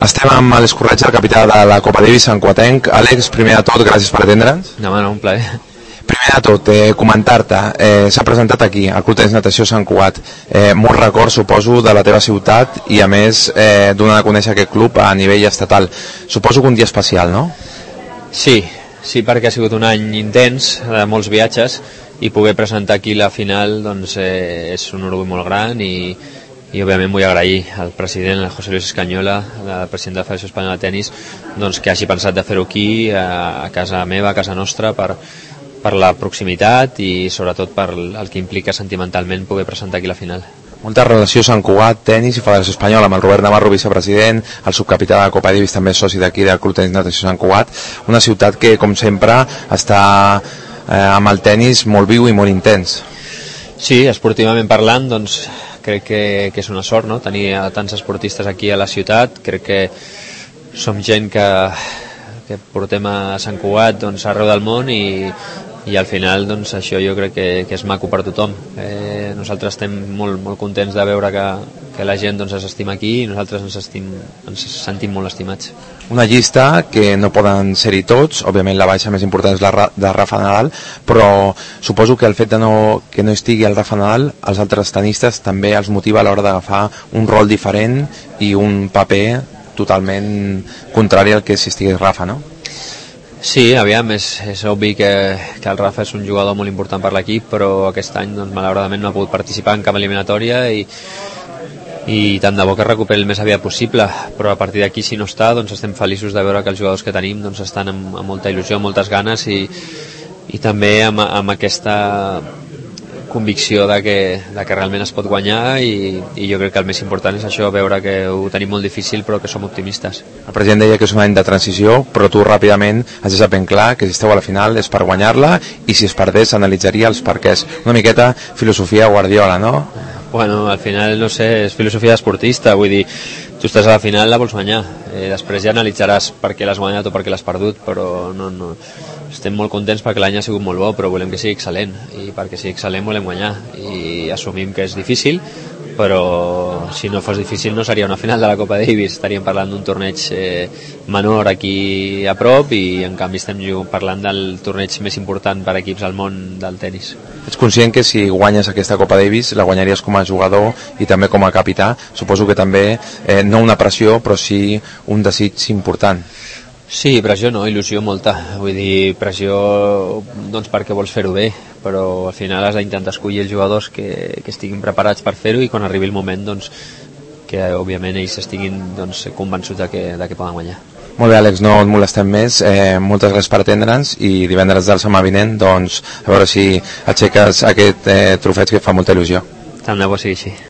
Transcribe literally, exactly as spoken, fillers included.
Estem amb l'Escorretge, el capità de la Copa Davis Sant Cugatenc. Àlex, primer de tot, gràcies per atendre'ns. No, no, un plaer. Primer de tot, eh, comentar-te, eh, s'ha presentat aquí, al Club Tenis Natació Sant Cugat. Eh, molt record, suposo, de la teva ciutat i, a més, eh, donar a conèixer aquest club a nivell estatal. Suposo que un dia especial, no? Sí, sí, perquè ha sigut un any intens, de molts viatges, i poder presentar aquí la final doncs, eh, és un orgull molt gran i, i òbviament vull agrair al president, el José Luis Escañola, el president de la Federació Espanyola de Tenis, doncs, que hagi pensat de fer-ho aquí, a, a casa meva, a casa nostra, per, per la proximitat i sobretot per el que implica sentimentalment poder presentar aquí la final. Molta relació Sant Cugat, Tenis i Federació Espanyola, amb el Robert Navarro, vicepresident, el subcapità de la Copa Davis, també soci d'aquí del Club Tenis Natació Sant Cugat, una ciutat que, com sempre, està eh, amb el tenis molt viu i molt intens. Sí, esportivament parlant, doncs, crec que, que és una sort, no?, tenir tants esportistes aquí a la ciutat. Crec que som gent que, que portem a Sant Cugat, doncs, arreu del món i, i al final doncs, això jo crec que, que és maco per tothom. Eh, nosaltres estem molt, molt contents de veure que, que la gent doncs, ens estima aquí i nosaltres ens, estim, ens sentim molt estimats. Una llista que no poden ser-hi tots, òbviament la baixa més important és la de Rafa Nadal, però suposo que el fet de no, que no estigui el Rafa Nadal, els altres tenistes també els motiva a l'hora d'agafar un rol diferent i un paper totalment contrari al que si estigués Rafa, no? Sí, aviam, és, és obvi que, que el Rafa és un jugador molt important per l'equip, però aquest any doncs, malauradament no ha pogut participar en cap eliminatòria i i tant de bo que recuperi el més aviat possible, però a partir d'aquí si no està doncs estem feliços de veure que els jugadors que tenim doncs estan amb, amb molta il·lusió, amb moltes ganes i, i també amb, amb aquesta convicció de que, de que realment es pot guanyar i, i jo crec que el més important és això, veure que ho tenim molt difícil però que som optimistes. El president deia que és un any de transició, però tu ràpidament has deixat ben clar que si esteu a la final és per guanyar-la i si es perdés s'analitzaria els perquès. Una miqueta filosofia Guardiola, no? Bueno, al final, no sé, és filosofia esportista, vull dir, tu estàs a la final, la vols guanyar, eh, després ja analitzaràs per què l'has guanyat o per què l'has perdut, però no, no, estem molt contents perquè l'any ha sigut molt bo, però volem que sigui excel·lent, i perquè sigui excel·lent volem guanyar, i assumim que és difícil, però si no fos difícil no seria una final de la Copa Davis, estaríem parlant d'un torneig eh, menor aquí a prop i en canvi estem parlant del torneig més important per equips al món del tenis. Ets conscient que si guanyes aquesta Copa Davis la guanyaries com a jugador i també com a capità, suposo que també eh, no una pressió però sí un desig important. Sí, pressió no, il·lusió molta, vull dir, pressió doncs perquè vols fer-ho bé, però al final has d'intentar escollir els jugadors que, que estiguin preparats per fer-ho i quan arribi el moment doncs, que òbviament ells estiguin doncs, convençuts de que, de que poden guanyar. Molt bé, Àlex, no et molestem més, eh, moltes gràcies per atendre'ns i divendres del setmana vinent doncs, a veure si aixeques aquest eh, trofeig que fa molta il·lusió. Tant de bo sigui així.